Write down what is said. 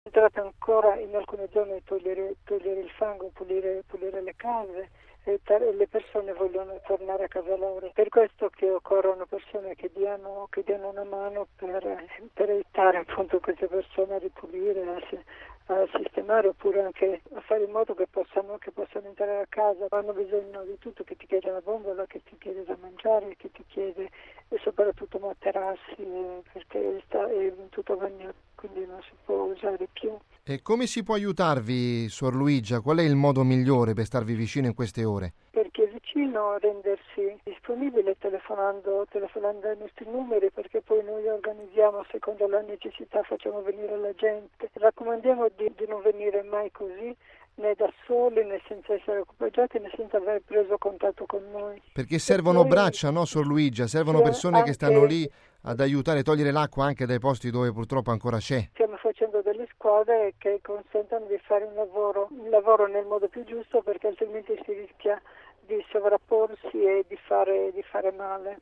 Si tratta ancora in alcune zone di togliere il fango, pulire le case e le persone vogliono tornare a casa loro. Per questo che occorrono persone che diano una mano per aiutare appunto queste persone a ripulire, a sistemare, oppure anche a fare in modo che possano entrare a casa. Hanno bisogno di tutto, che ti chiede la bombola, che ti chiede da mangiare, che ti chiede e soprattutto materassi, perché è tutto bagnato, quindi non si può usare più. E come si può aiutarvi, Suor Luigia? Qual è il modo migliore per starvi vicino in queste ore? Perché è vicino, rendersi disponibile telefonando ai nostri numeri, perché poi noi organizziamo secondo la necessità, facciamo venire la gente. Raccomandiamo di non venire mai così, né da soli, né senza essere equipaggiati, né senza aver preso contatto con noi. Perché E servono poi braccia, no, Suor Luigia? Servono c'è persone che stanno anche lì ad aiutare a togliere l'acqua anche dai posti dove purtroppo ancora c'è. stiamo facendo delle squadre che consentono di fare un lavoro nel modo più giusto, perché altrimenti si rischia di sovrapporsi e di fare male.